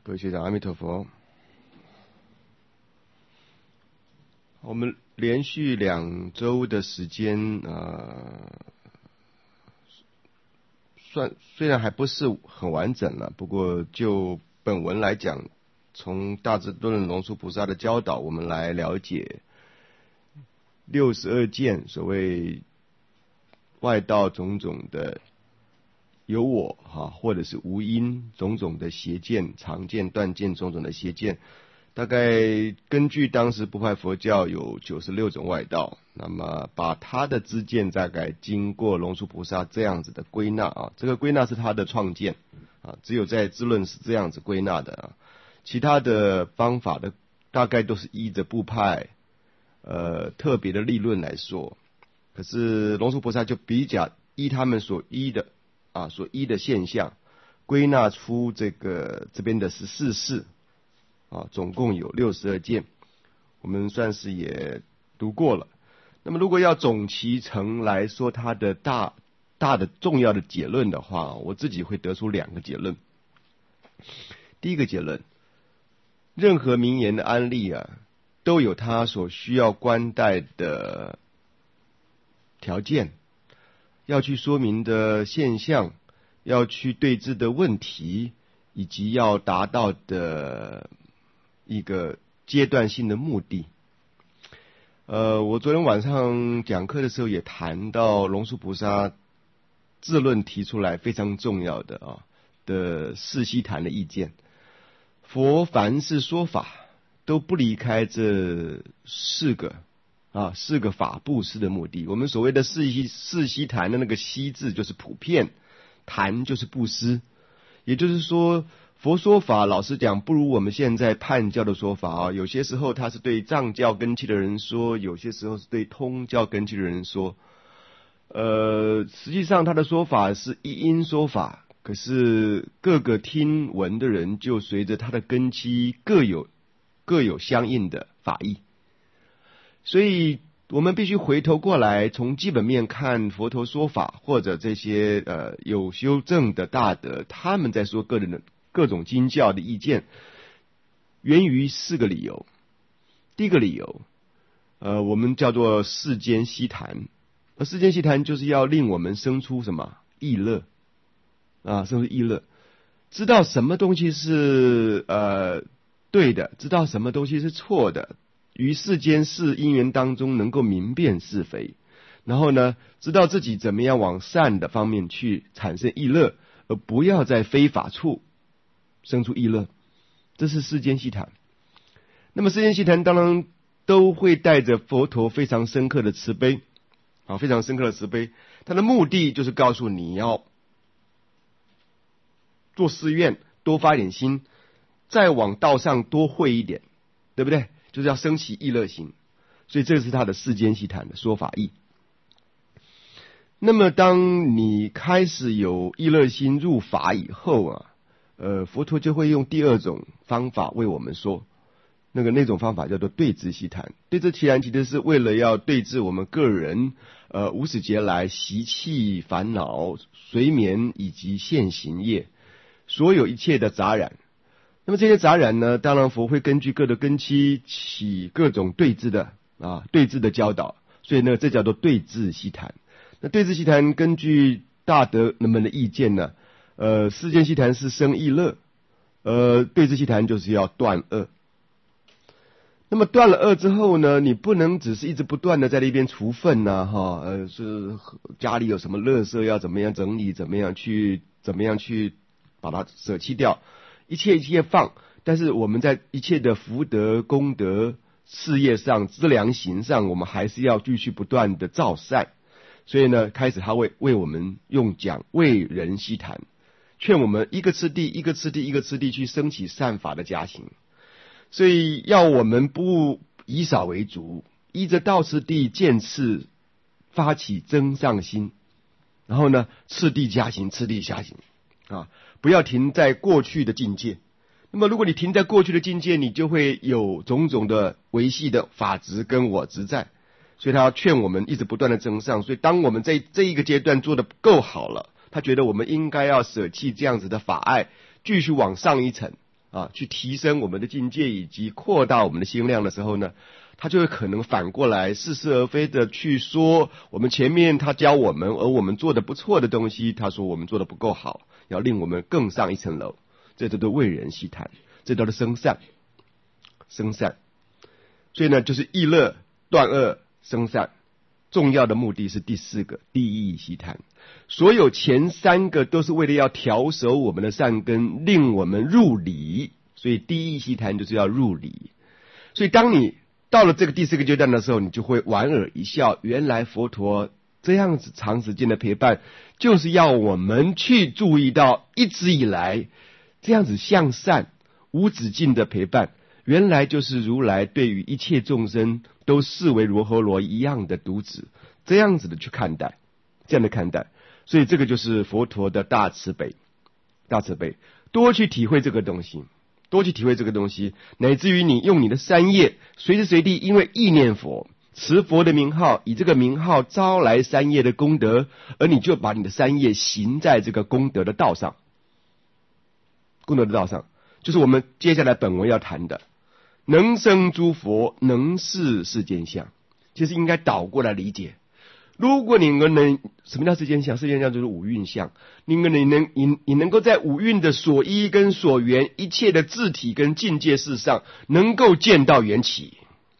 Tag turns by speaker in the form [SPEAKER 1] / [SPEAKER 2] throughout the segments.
[SPEAKER 1] 各位学长，阿弥陀佛。我们连续2周的时间，虽然还不是很完整了，不过就本文来讲，从大智度论龙树菩萨的教导，我们来了解62件所谓外道种种的有我或者是无因种种的邪见、常见、断见种种的邪见，大概根据当时部派佛教有96种外道，那么把他的知见大概经过龙树菩萨这样子的归纳这个归纳是他的创建只有在智论是这样子归纳的其他的方法的大概都是依着部派特别的立论来说，可是龙树菩萨就比较依他们所依的现象，归纳出这边的14事总共有62件，我们算是也读过了。那么如果要总其成来说它的大的重要的结论的话，我自己会得出2个结论。第一个结论，任何名言的安立都有它所需要观待的条件，要去说明的现象，要去对峙的问题，以及要达到的一个阶段性的目的。我昨天晚上讲课的时候也谈到龙树菩萨智论提出来非常重要的四悉檀的意见。佛凡是说法都不离开这4个法布施的目的。我们所谓的四悉檀的那个悉字就是普遍，檀就是布施，也就是说佛说法老实讲不如我们现在判教的说法有些时候他是对藏教根器的人说，有些时候是对通教根器的人说。实际上他的说法是一因说法，可是各个听闻的人就随着他的根器各有相应的法义。所以我们必须回头过来从基本面看佛陀说法，或者这些有修正的大德他们在说各种经教的意见，源于4个理由。第一个理由我们叫做世间悉檀，而世间悉檀就是要令我们生出什么意乐生出意乐，知道什么东西是对的，知道什么东西是错的，于世间事因缘当中能够明辨是非，然后呢知道自己怎么样往善的方面去产生意乐，而不要在非法处生出意乐，这是世间悉檀。那么世间悉檀当然都会带着佛陀非常深刻的慈悲非常深刻的慈悲，它的目的就是告诉你要做誓愿，多发一点心，再往道上多会一点，对不对？就是要升起意乐心，所以这是他的世间悉檀的说法义。那么当你开始有意乐心入法以后佛陀就会用第2种方法为我们说，那种方法叫做对治悉檀。对治悉檀其实是为了要对治我们个人无始劫来习气烦恼随眠以及现行业所有一切的杂染。那么这些杂染呢，当然佛会根据各的根器起各种对治的教导，所以呢这叫做对治悉檀。那对治悉檀根据大德人们的意见呢世间悉檀是生意乐，对治悉檀就是要断恶。那么断了恶之后呢，你不能只是一直不断的在那边除粪是家里有什么垃圾要怎么样整理，怎么样去把它舍弃掉，一切放，但是我们在一切的福德功德事业上资粮行上，我们还是要继续不断的造善。所以呢开始他会为我们用讲为人悉檀，劝我们一个次第一个次第一个次第去升起善法的加行。所以要我们不以少为足，依着道次第渐次发起增上心，然后呢次第加行次第加行不要停在过去的境界。那么如果你停在过去的境界，你就会有种种的维系的法执跟我执在，所以他要劝我们一直不断的增上。所以当我们在这一个阶段做得够好了，他觉得我们应该要舍弃这样子的法爱，继续往上一层去提升我们的境界以及扩大我们的心量的时候呢，他就会可能反过来似是而非的去说我们前面他教我们而我们做的不错的东西，他说我们做的不够好，要令我们更上一层楼，这都为人戏谈，这都是生善。所以呢，就是易乐断恶生善，重要的目的是第4个第一戏谈。所有前3个都是为了要调熟我们的善根，令我们入理，所以第一戏谈就是要入理。所以当你到了这个第4个阶段的时候，你就会莞尔一笑，原来佛陀这样子长时间的陪伴，就是要我们去注意到一直以来这样子向善无止境的陪伴，原来就是如来对于一切众生都视为罗睺罗一样的独子，这样子的去看待，这样的看待。所以这个就是佛陀的大慈悲，多去体会这个东西，乃至于你用你的三业随时随地因为意念佛，持佛的名号，以这个名号招来三业的功德，而你就把你的三业行在这个功德的道上，就是我们接下来本文要谈的能生诸佛，能视世间相。其实应该倒过来理解，如果你能什么叫世间相？世间相就是五蕴相。你能够在五蕴的所依跟所缘一切的自体跟境界事上，能够见到缘起，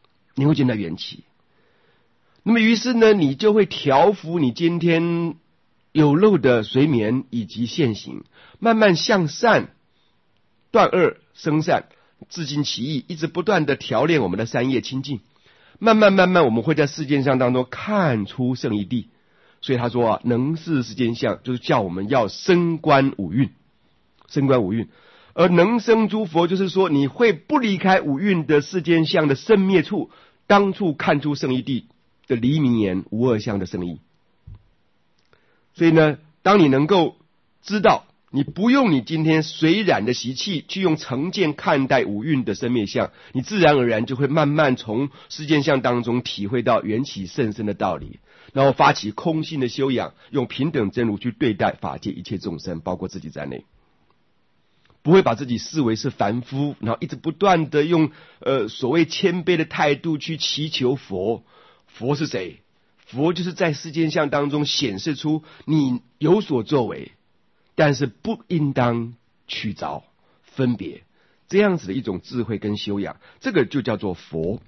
[SPEAKER 1] 那么于是呢，你就会调伏你今天有漏的随眠以及现行，慢慢向善断恶生善，自尽其意，一直不断的调练我们的三业清净。慢慢我们会在世间相当中看出圣义谛。所以他说能视世间相，就是叫我们要升观五蕴，而能生诸佛，就是说你会不离开五蕴的世间相的生灭处，当处看出圣义谛的离明言无二相的圣义。所以呢，当你能够知道你不用你今天随染的习气去用成见看待五蕴的生灭相，你自然而然就会慢慢从世间相当中体会到缘起甚深的道理，然后发起空性的修养，用平等真如去对待法界一切众生，包括自己在内，不会把自己视为是凡夫，然后一直不断的用所谓谦卑的态度去祈求佛。佛是谁？佛就是在世间相当中显示出你有所作为，但是不应当去着分别，这样子的一种智慧跟修养，这个就叫做佛。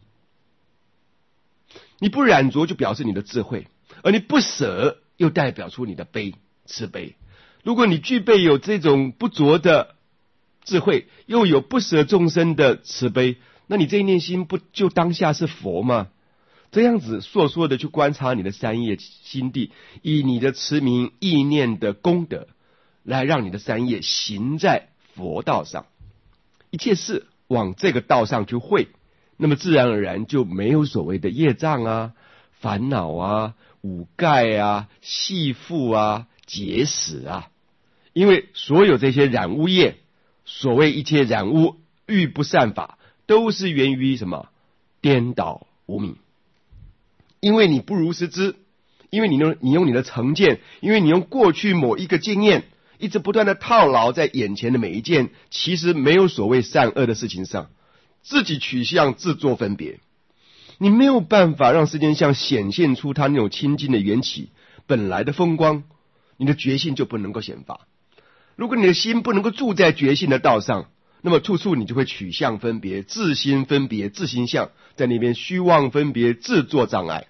[SPEAKER 1] 你不染着就表示你的智慧，而你不舍又代表出你的慈悲。如果你具备有这种不着的智慧，又有不舍众生的慈悲，那你这一念心不就当下是佛吗？这样子烁的去观察你的三业心地，以你的持名意念的功德来让你的三业行在佛道上，一切事往这个道上去会，那么自然而然就没有所谓的业障啊、烦恼啊、五盖啊、系缚啊、结使啊。因为所有这些染污业，所谓一切染污欲不善法，都是源于什么？颠倒无明。因为你不如实知，因为你用你的成见，因为你用过去某一个经验一直不断的套牢在眼前的每一件其实没有所谓善恶的事情上，自己取向自作分别，你没有办法让世间相显现出它那种清净的缘起本来的风光，你的觉性就不能够显发。如果你的心不能够住在觉性的道上，那么处处你就会取向分别，自心分别，自心相，在那边虚妄分别，自作障碍。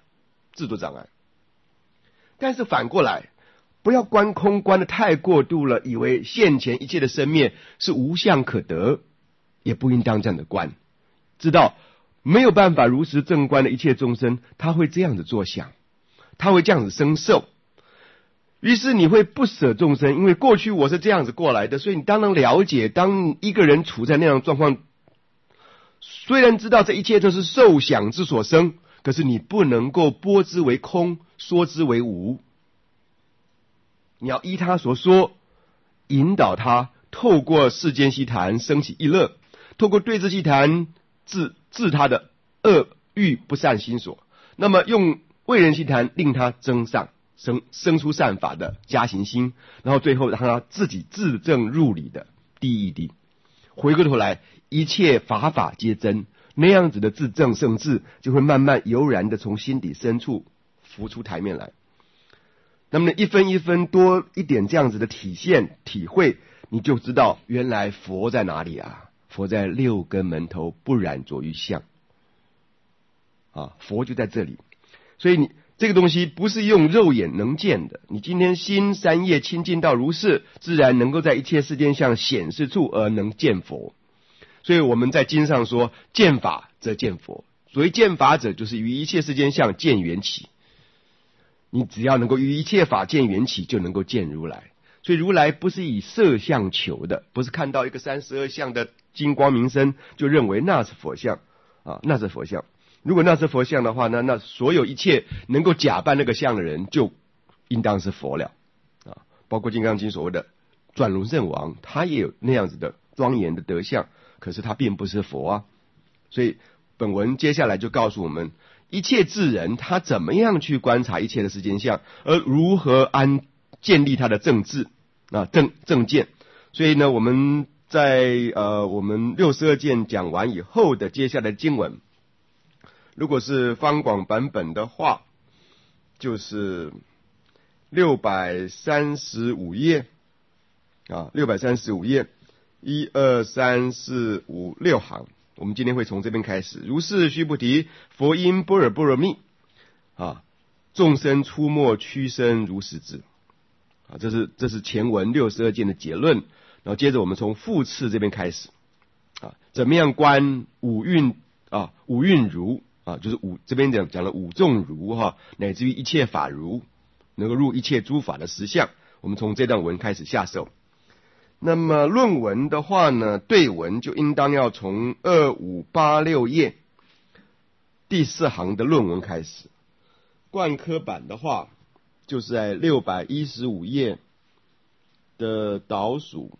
[SPEAKER 1] 但是反过来，不要观空观的太过度了，以为现前一切的生灭是无相可得，也不应当这样的观。知道没有办法如实正观的一切众生，他会这样子作想，他会这样子生受。于是你会不舍众生，因为过去我是这样子过来的，所以你当然了解，当一个人处在那样的状况，虽然知道这一切都是受想之所生，可是你不能够拨之为空，说之为无。你要依他所说，引导他透过世间习谈升起一乐，透过对治习谈治他的恶欲不善心所，那么用为人习谈令他增上生出善法的加行心，然后最后让他自己自证入理的第一谛， 回过头来，一切法法皆真，那样子的自证圣智就会慢慢悠然的从心底深处浮出台面来。那么一分一分多一点这样子的体现体会，你就知道原来佛在哪里啊？佛在六根门头不染着于相啊，佛就在这里。所以你这个东西不是用肉眼能见的，你今天心三业清净到如是，自然能够在一切世间相显示处而能见佛。所以我们在经上说，见法则见佛。所谓见法者，就是于一切世间相见缘起。你只要能够于一切法见缘起，就能够见如来。所以如来不是以色相求的，不是看到一个32相的金光明身就认为那是佛像啊，那是佛像。如果那是佛像的话，那所有一切能够假扮那个像的人，就应当是佛了啊。包括《金刚经》所谓的转轮圣王，他也有那样子的庄严的德相，可是他并不是佛啊。所以本文接下来就告诉我们，一切智人他怎么样去观察一切的世间相，而如何建立他的正智啊正见。所以呢，我们在我们62件讲完以后的接下来经文，如果是方广版本的话，就是635页啊，635页，1、2、3、4、5、6行。我们今天会从这边开始。如是须菩提，佛因般若波罗蜜啊，众生出没屈身如是智啊，这是前文62件的结论。然后接着我们从复次这边开始啊，怎么样观五蕴啊，五蕴如啊，就是这边讲了五众如哈，乃至于一切法如，能够入一切诸法的实相。我们从这段文开始下手。那么论文的话呢，对文就应当要从2586页第4行的论文开始。贯科版的话，就是在615页的倒数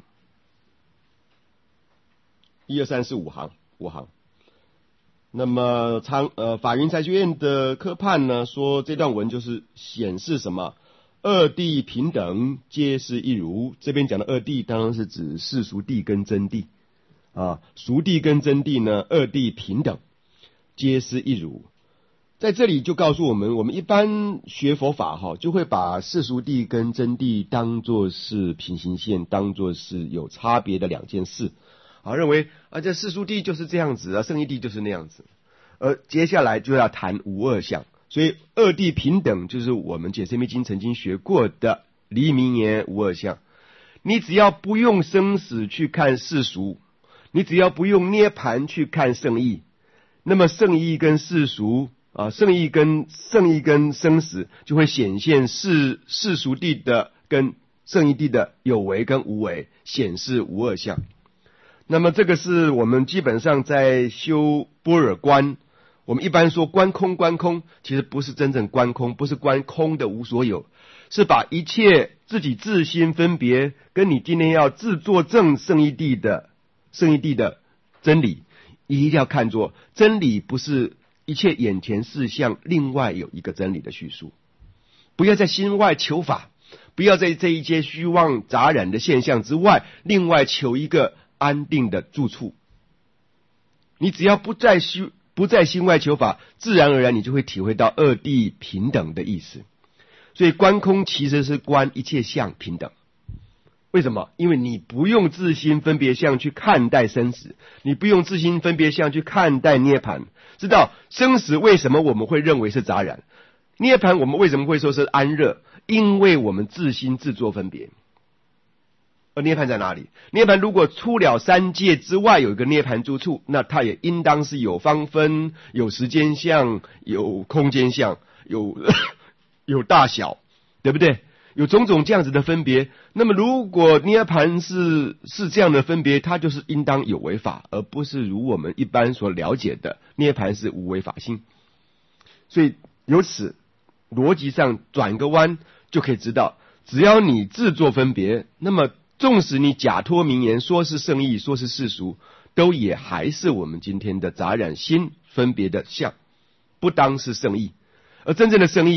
[SPEAKER 1] 1、2、3、4、5行。那么法云财学院的科判呢，说这段文就是显示什么？二谛平等，皆是一如。这边讲的二谛当然是指世俗谛跟真谛啊，俗谛跟真谛呢，二谛平等，皆是一如。在这里就告诉我们，我们一般学佛法哈，就会把世俗谛跟真谛当作是平行线，当作是有差别的两件事啊，认为啊，这世俗谛就是这样子啊，胜义谛就是那样子。接下来就要谈无二相。所以二谛平等就是我们解释密经曾经学过的离明言无二相。你只要不用生死去看世俗，你只要不用涅盘去看圣义，那么圣义跟世俗啊，圣义跟生死就会显现世俗谛的跟圣义谛的有为跟无为，显示无二相。那么这个是我们基本上在修般若观，我们一般说观空，其实不是真正观空，不是观空的无所有，是把一切自己自心分别跟你今天要自作证圣义谛的真理，一定要看作真理，不是一切眼前事项另外有一个真理的叙述。不要在心外求法，不要在这一些虚妄杂染的现象之外另外求一个安定的住处。你只要不在心外求法，自然而然你就会体会到二谛平等的意思。所以观空其实是观一切相平等。为什么？因为你不用自心分别相去看待生死，你不用自心分别相去看待涅盘。知道生死为什么我们会认为是杂染，涅盘我们为什么会说是安乐？因为我们自心自作分别。而涅盘在哪里？涅盘如果出了三界之外有一个涅盘住处，那它也应当是有方分、有时间相、有空间相、有大小，对不对？有种种这样子的分别。那么如果涅盘是这样的分别，它就是应当有为法，而不是如我们一般所了解的涅盘是无为法性。所以由此逻辑上转个弯就可以知道，只要你自作分别，那么纵使你假托名言说是圣义，说是世俗，都也还是我们今天的杂染心分别的相，不当是圣义。而真正的圣义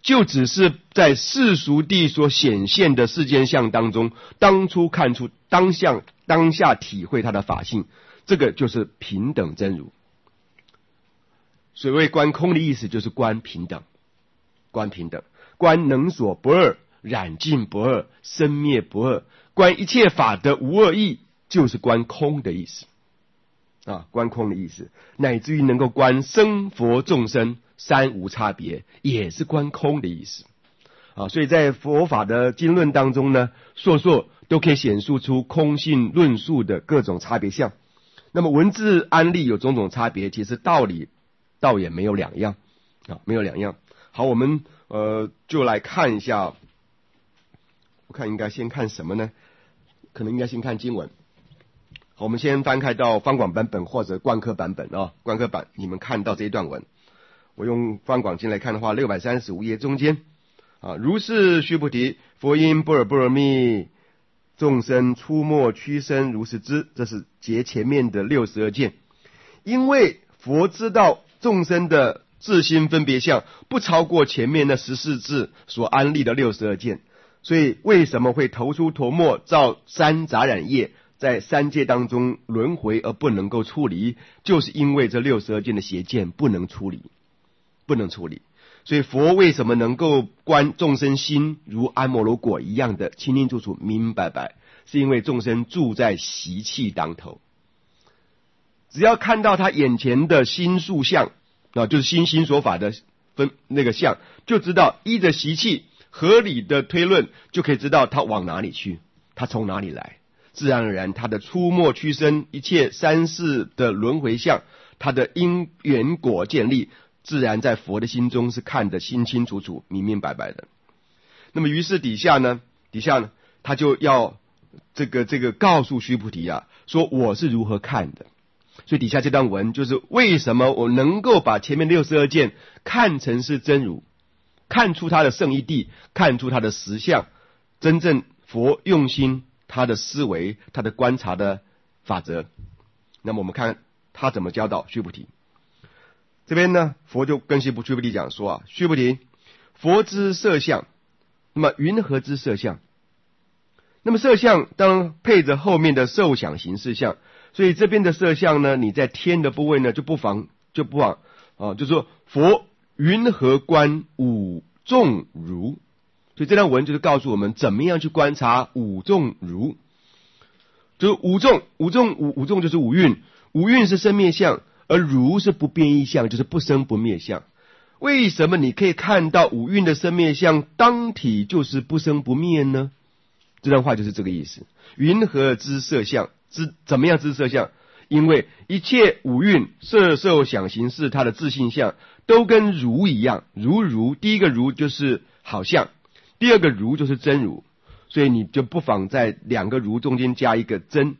[SPEAKER 1] 就只是在世俗地所显现的世间相当中，当初看出当下体会它的法性，这个就是平等真如。所谓观空的意思就是观平等，观平等，观能所不二，染尽不二，生灭不二，观一切法的无二义，就是观空的意思啊，观空的意思，乃至于能够观生佛众生三无差别，也是观空的意思啊。所以在佛法的经论当中呢，硕都可以显示出空性论述的各种差别相。那么文字安立有种种差别，其实道理倒也没有两样啊，没有两样。好，我们就来看一下，我看应该先看什么呢？可能应该先看经文。好，我们先翻开到方广版本或者观科版本啊，观科版你们看到这一段文。我用方广经来看的话，635页中间啊，如是须菩提，佛因般若波罗蜜，众生出没屈身如是知，这是结前面的62件。因为佛知道众生的自心分别相不超过前面的14字所安立的62件，所以为什么会投出陀沫造三杂染业，在三界当中轮回而不能够处理，就是因为这62件的邪见不能处理。所以佛为什么能够观众生心如阿摩罗果一样的清清楚楚明明白白，是因为众生住在习气当头，只要看到他眼前的心数相啊，就是心所法的那个相，就知道依着习气合理的推论，就可以知道他往哪里去，他从哪里来，自然而然他的出没屈身一切三世的轮回相，他的因缘果建立，自然在佛的心中是看得清清楚楚明明白白的。那么于是底下呢他就要这个告诉须菩提啊，说我是如何看的。所以底下这段文就是为什么我能够把前面62件看成是真如，看出他的圣义谛，看出他的实相，真正佛用心他的思维，他的观察的法则。那么我们看他怎么教导须菩提。这边呢，佛就跟须菩提讲说啊，须菩提，佛之色相，那么云何之色相？那么色相当然配着后面的受想行识相，所以这边的色相呢，你在天的部位呢就不妨啊，就说佛云何观五众如？所以这段文就是告诉我们怎么样去观察五众如。就是五众就是五蕴，五蕴是生灭相，而如是不变异相，就是不生不灭相。为什么你可以看到五蕴的生灭相当体就是不生不灭呢？这段话就是这个意思。云何知色相？怎么样知色相？因为一切五蕴色受想行识它的自性相都跟如一样，如第一个如就是好相，第二个如就是真如，所以你就不妨在两个如中间加一个真。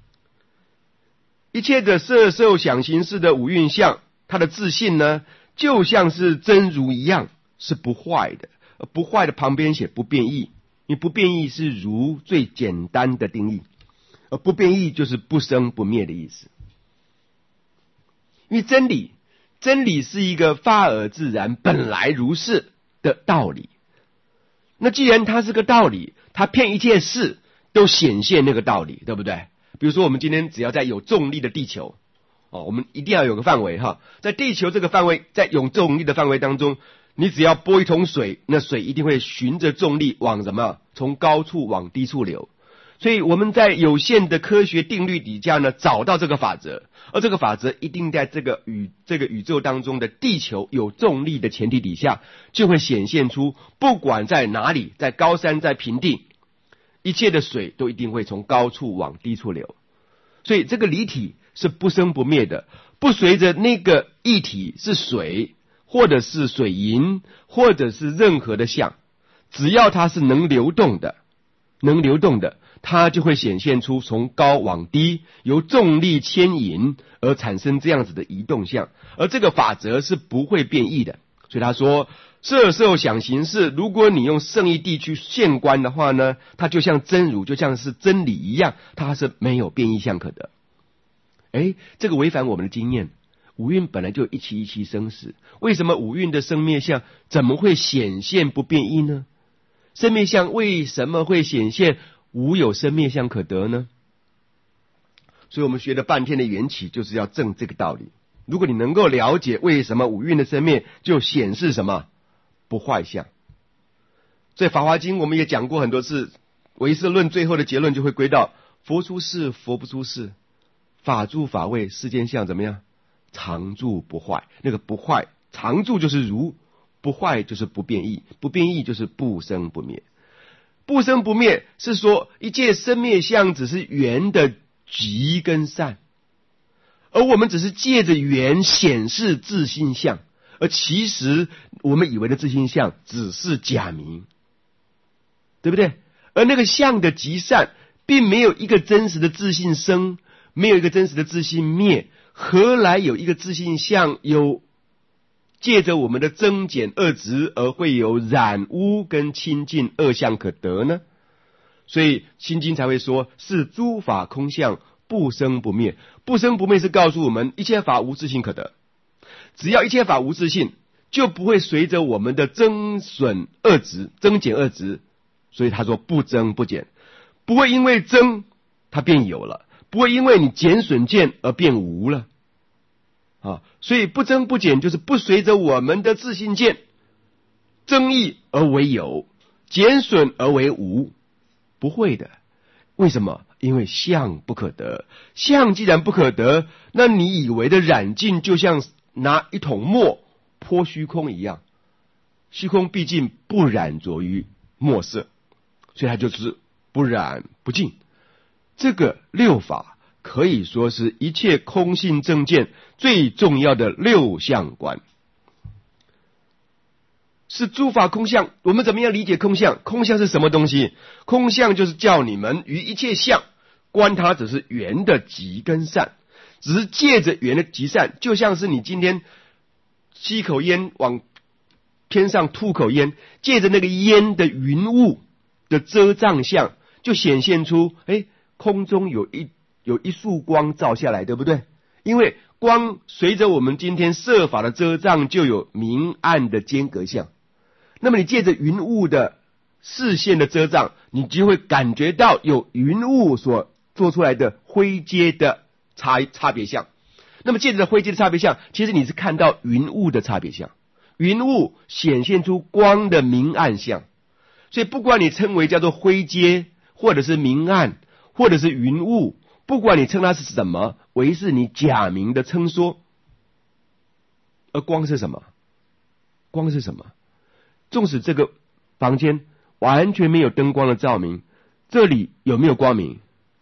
[SPEAKER 1] 一切的色受想行识的五蕴相，它的自性呢，就像是真如一样，是不坏的。不坏的旁边写不变异，因为不变异是如最简单的定义，而不变异就是不生不灭的意思。因为真理是一个发而自然本来如是的道理，那既然它是个道理，它骗一切事都显现那个道理，对不对？比如说我们今天只要在有重力的地球我们一定要有个范围在地球这个范围，在有重力的范围当中，你只要拨一桶水，那水一定会循着重力往什么？从高处往低处流。所以我们在有限的科学定律底下呢，找到这个法则，而这个法则一定在这个宇宙当中的地球有重力的前提底下，就会显现出不管在哪里，在高山在平地，一切的水都一定会从高处往低处流。所以这个离体是不生不灭的，不随着那个液体是水或者是水银或者是任何的相，只要它是能流动的，它就会显现出从高往低，由重力牵引而产生这样子的移动相，而这个法则是不会变异的。所以他说色受想行识，如果你用圣义谛去现观的话呢，它就像真如，就像是真理一样，它是没有变异相可得。这个违反我们的经验， 五蕴本来就一期一期生死，为什么五蕴的生灭相怎么会显现不变异呢？生灭相为什么会显现无有生灭相可得呢？所以我们学了半天的缘起，就是要证这个道理。如果你能够了解为什么五蕴的生灭，就显示什么不坏相。在《法华经》我们也讲过很多次，唯识论最后的结论就会归到佛出世，佛不出世，法住法位，世间相怎么样？常住不坏。那个不坏，常住就是如，不坏就是不变异，不变异就是不生不灭。不生不灭是说一切生灭相只是缘的极跟散，而我们只是借着缘显示自性相，而其实我们以为的自性相只是假名，对不对？而那个相的极散并没有一个真实的自性生，没有一个真实的自性灭，何来有一个自性相有借着我们的增减二执而会有染污跟清净二相可得呢？所以心经才会说是诸法空相，不生不灭。不生不灭是告诉我们一切法无自性可得，只要一切法无自性，就不会随着我们的增损二执、增减二执。所以他说不增不减，不会因为增它变有了，不会因为你减损见而变无了啊。所以不增不减就是不随着我们的自性见增益而为有，减损而为无，不会的。为什么？因为相不可得，相既然不可得，那你以为的染净就像拿一桶墨泼虚空一样，虚空毕竟不染着于墨色，所以它就是不染不净。这个六法可以说是一切空性正见最重要的六相观，是诸法空相。我们怎么样理解空相？空相是什么东西？空相就是叫你们于一切相观它只是缘的极跟散，只是借着缘的极散，就像是你今天吸口烟往天上吐口烟，借着那个烟的云雾的遮障相，就显现出空中有一束光照下来，对不对？因为光随着我们今天色法的遮障，就有明暗的间隔相。那么你借着云雾的视线的遮障，你就会感觉到有云雾所做出来的灰阶的差别相。那么借着灰阶的差别相，其实你是看到云雾的差别相，云雾显现出光的明暗相。所以不管你称为叫做灰阶，或者是明暗，或者是云雾，不管你称它是什么，唯是你假名的称说。而光是什么？光是什么？纵使这个房间完全没有灯光的照明，这里有没有光明？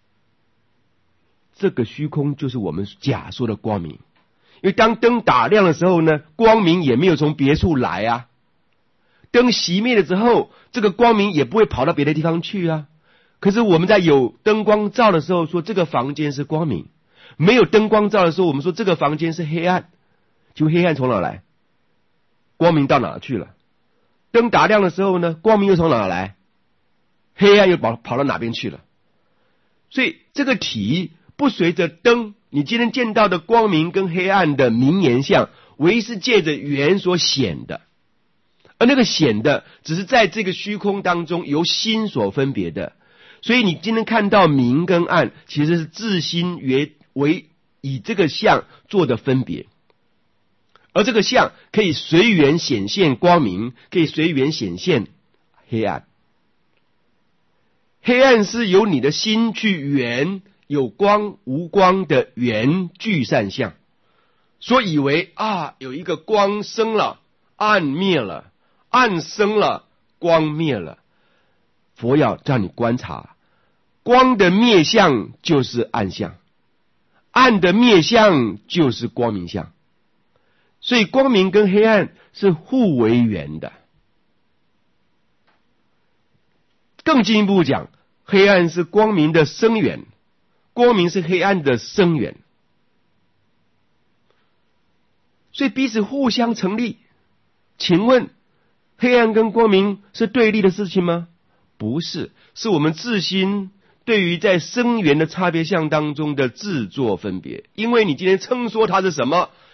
[SPEAKER 1] 这个虚空就是我们假说的光明。因为当灯打亮的时候呢，光明也没有从别处来啊。灯熄灭了之后，这个光明也不会跑到别的地方去啊。可是我们在有灯光照的时候说这个房间是光明，没有灯光照的时候我们说这个房间是黑暗。就黑暗从哪来？光明到哪去了？灯打亮的时候呢，光明又从哪来？黑暗又跑到哪边去了？所以这个体不随着灯，你今天见到的光明跟黑暗的明言相，唯是借着缘所显的，而那个显的只是在这个虚空当中由心所分别的。所以你今天看到明跟暗，其实是自心为以这个相做的分别，而这个相可以随缘显现光明，可以随缘显现黑暗。黑暗是由你的心去缘有光无光的缘聚散相，所以为有一个光生了，暗灭了，暗生了，光灭了。佛要让你观察，光的灭相就是暗相，暗的灭相就是光明相。所以光明跟黑暗是互为缘的。更进一步讲，黑暗是光明的生缘，光明是黑暗的生缘，所以彼此互相成立。请问黑暗跟光明是对立的事情吗？不是，是我们自心对于在生缘的差别相当中的自作分别。因为你今天称说它是什么，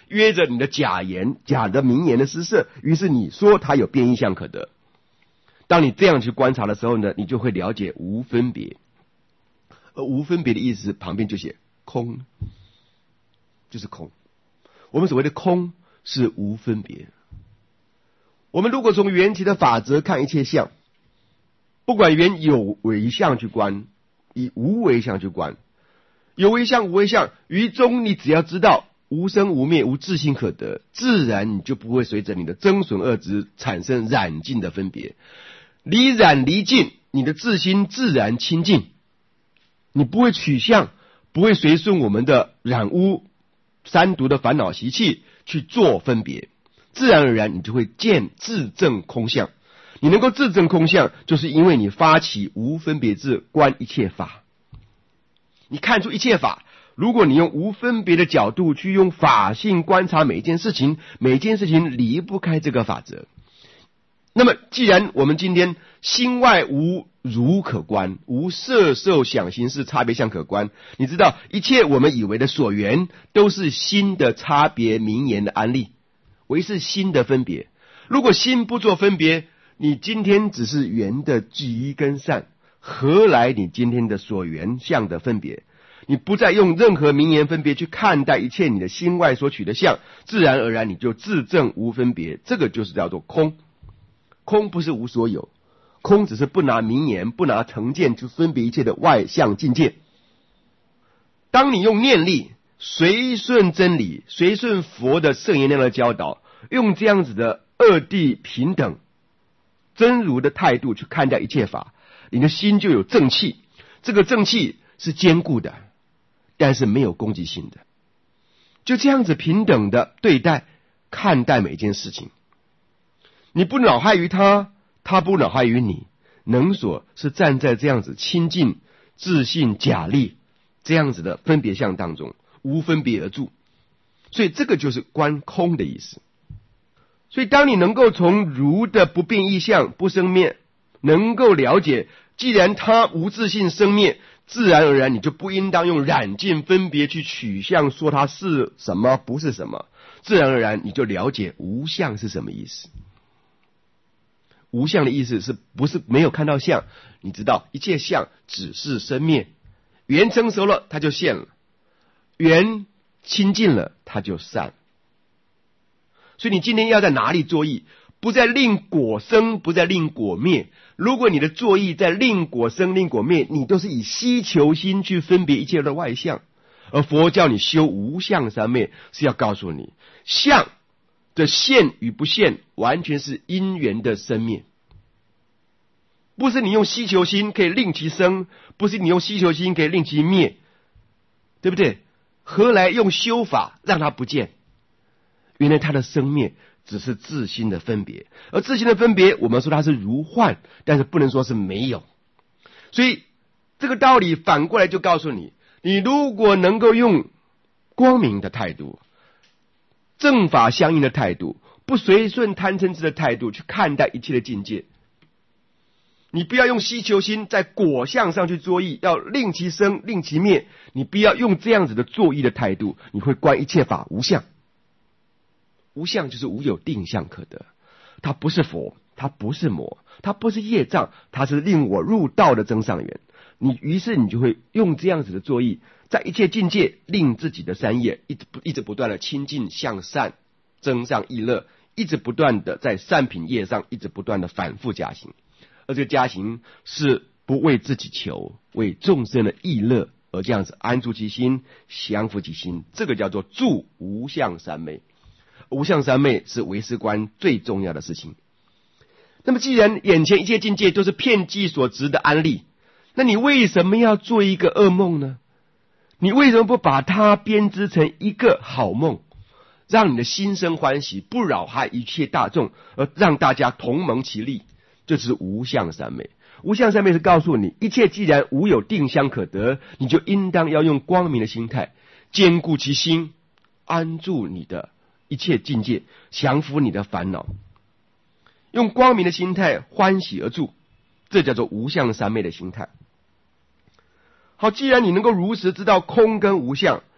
[SPEAKER 1] 约着你的假言、假的名言的施设，于是你说它有变异相可得。当你这样去观察的时候呢，你就会了解无分别。而无分别的意思旁边就写空，就是空。我们所谓的空是无分别。我们如果从缘起的法则看一切相，不管缘有为相去观，以无为相去观，有为相无为相，于中你只要知道无生无灭无自性可得，自然你就不会随着你的增损二执产生染净的分别。离染离净，你的自心自然清净，你不会取向，不会随顺我们的染污三毒的烦恼习气去做分别，自然而然你就会见自证空相。你能够自证空相，就是因为你发起无分别智观一切法。你看出一切法，如果你用无分别的角度去用法性观察每一件事情，每一件事情离不开这个法则。那么既然我们今天心外无如可观，无色受想行识差别相可观，你知道一切我们以为的所缘都是心的差别名言的安立，唯是心的分别。如果心不做分别，你今天只是缘的聚跟散，何来你今天的所缘相的分别？你不再用任何名言分别去看待一切你的心外所取的相，自然而然你就自证无分别。这个就是叫做空。空不是无所有，空只是不拿名言不拿成见去分别一切的外相境界。当你用念力随顺真理，随顺佛的圣言量的教导，用这样子的二谛平等真如的态度去看待一切法，你的心就有正气。这个正气是坚固的，但是没有攻击性的。就这样子平等的对待看待每一件事情，你不恼害于他，他不恼害于你，能所是站在这样子清净自信假立这样子的分别相当中，无分别而住。所以这个就是观空的意思。所以当你能够从如的不变异相不生灭，能够了解既然它无自性生灭，自然而然你就不应当用染净分别去取向说它是什么不是什么，自然而然你就了解无相是什么意思。无相的意思是不是没有看到相？你知道一切相只是生灭，缘成熟了它就现了，缘清净了它就散。所以你今天要在哪里作意？不在令果生，不在令果灭。如果你的作意在令果生令果灭，你都是以希求心去分别一切的外相。而佛教你修无相三昧，是要告诉你相的现与不现完全是因缘的生灭，不是你用希求心可以令其生，不是你用希求心可以令其灭，对不对？何来用修法让它不见？原来它的生灭只是自心的分别，而自心的分别我们说它是如幻，但是不能说是没有。所以这个道理反过来就告诉你，你如果能够用光明的态度，正法相应的态度，不随顺贪嗔痴的态度去看待一切的境界，你不要用希求心在果相上去作意，要令其生令其灭，你不要用这样子的作意的态度，你会观一切法无相。无相就是无有定相可得，它不是佛，它不是魔，它不是业障，它是令我入道的增上缘。于是你就会用这样子的作意，在一切境界令自己的三业一直不断的亲近向善，增上益乐，一直不断的在善品业上一直不断的反复加行。而这个加行是不为自己求，为众生的益乐，而这样子安住其心，降伏其心，这个叫做住无相三昧。无相三昧是唯识观最重要的事情。那么既然眼前一切境界都是遍计所执的安立，那你为什么要做一个噩梦呢？你为什么不把它编织成一个好梦，让你的心生欢喜，不扰害一切大众，而让大家同盟其利？这是无相三昧。无相三昧是告诉你，一切既然无有定相可得，你就应当要用光明的心态坚固其心，安住你的一切境界，降服你的烦恼，用光明的心态欢喜而住，这叫做无相三昧的心态。好，既然你能够如实知道空跟无相，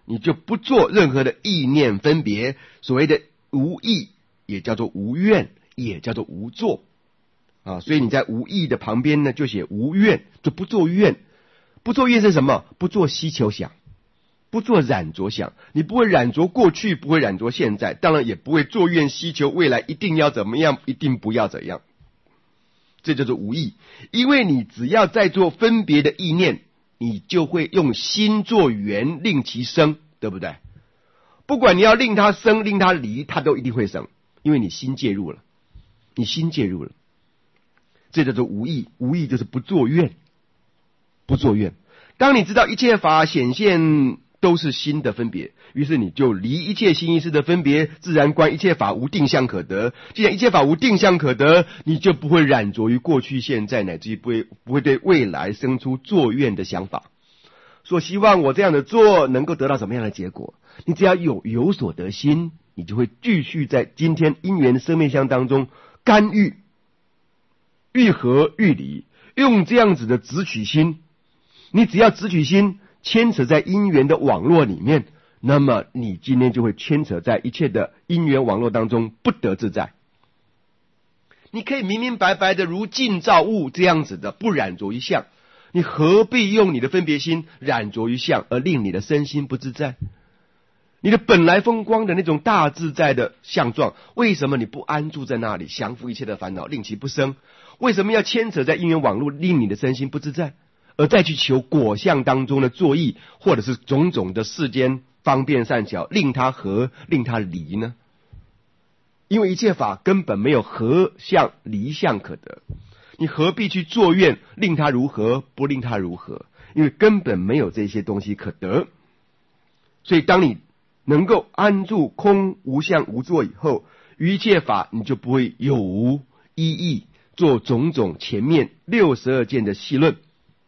[SPEAKER 1] 你就不做任何的意念分别。所谓的无意，也叫做无愿，也叫做无作啊。所以你在无意的旁边呢，就写无愿，就不做愿。不做愿是什么？不做希求想，不做染着想。你不会染着过去，不会染着现在，当然也不会做愿希求未来一定要怎么样，一定不要怎样。这叫做无意。因为你只要在做分别的意念，你就会用心做缘，令其生，对不对？不管你要令它生，令它离，它都一定会生，因为你心介入了，你心介入了。这叫做无意。无意就是不做愿，不做愿。当你知道一切法显现都是心的分别，于是你就离一切心意识的分别，自然观一切法无定向可得。既然一切法无定向可得，你就不会染着于过去现在，乃至于不会对未来生出作愿的想法，说希望我这样的做能够得到什么样的结果。你只要有所得心，你就会继续在今天因缘生灭相当中干预，愈合愈离，用这样子的直取心。你只要直取心牵扯在因缘的网络里面，那么你今天就会牵扯在一切的因缘网络当中，不得自在。你可以明明白白的如镜照物这样子的不染着于相，你何必用你的分别心染着于相，而令你的身心不自在？你的本来风光的那种大自在的相状，为什么你不安住在那里，降服一切的烦恼，令其不生？为什么要牵扯在因缘网络，令你的身心不自在，而再去求果相当中的作意，或者是种种的世间方便善巧，令它合，令它离呢？因为一切法根本没有合相离相可得，你何必去作愿令它如何，不令它如何？因为根本没有这些东西可得。所以当你能够安住空无相无作以后，于一切法你就不会有无一义，做种种前面62件的细论。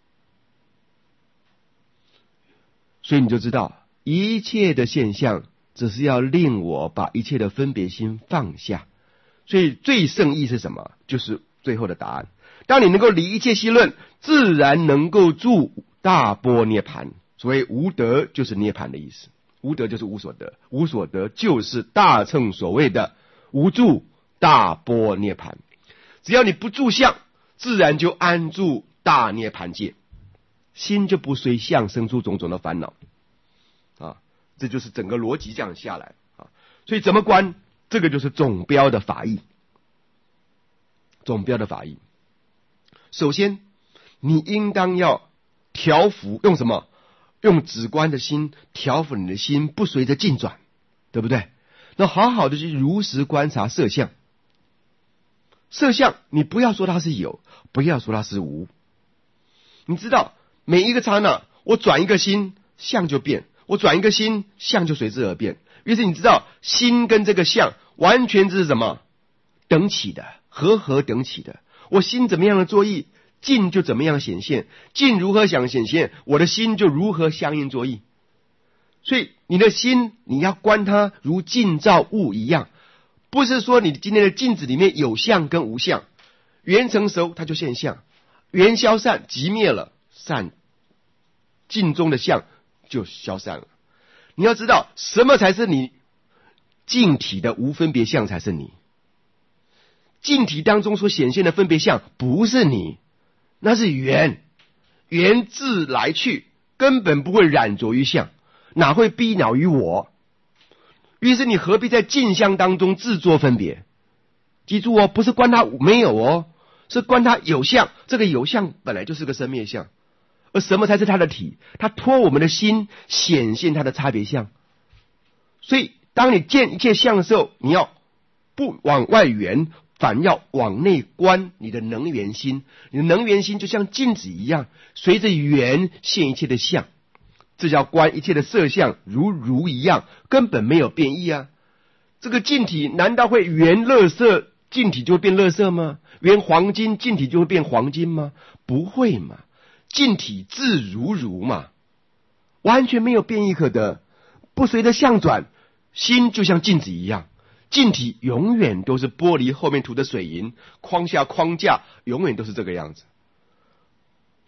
[SPEAKER 1] 所以你就知道，一切的现象只是要令我把一切的分别心放下。所以最胜义是什么？就是最后的答案。当你能够离一切细论，自然能够住大般涅槃。所谓无得，就是涅槃的意思。无得就是无所得，无所得就是大乘所谓的无住大般涅槃。只要你不住相，自然就安住大涅槃界，心就不随相生出种种的烦恼啊！这就是整个逻辑这样下来啊。所以怎么观？这个就是总标的法义。总标的法义，首先你应当要调伏，用什么？用止观的心调伏你的心，不随着境转，对不对？那好好的去如实观察色相。色相你不要说它是有，不要说它是无。你知道每一个刹那，我转一个心，相就变；我转一个心，相就随之而变。于是你知道，心跟这个相完全是什么？等起的，和等起的。我心怎么样的作意，境就怎么样显现，境如何想显现，我的心就如何相应作意。所以你的心，你要观它如镜照物一样，不是说你今天的镜子里面有相跟无相，缘成熟它就现相，缘消散即灭了，散镜中的相就消散了。你要知道什么才是你镜体的无分别相，才是你镜体当中所显现的分别相，不是你，那是缘，缘自来去，根本不会染着于相，哪会逼恼于我？于是你何必在镜相当中自作分别？记住哦，不是观它没有哦，是观它有相。这个有相本来就是个生灭相，而什么才是它的体？它托我们的心显现它的差别相。所以当你见一切相的时候，你要不往外缘，反要往内观你的能缘心。你的能缘心就像镜子一样，随着缘现一切的相，这叫观一切的色相如一样，根本没有变异啊。这个镜体难道会原垃圾镜体就会变垃圾吗？原黄金镜体就会变黄金吗？不会嘛，镜体自如嘛，完全没有变异可得，不随着相转。心就像镜子一样，镜体永远都是玻璃后面涂的水银，框下框架永远都是这个样子。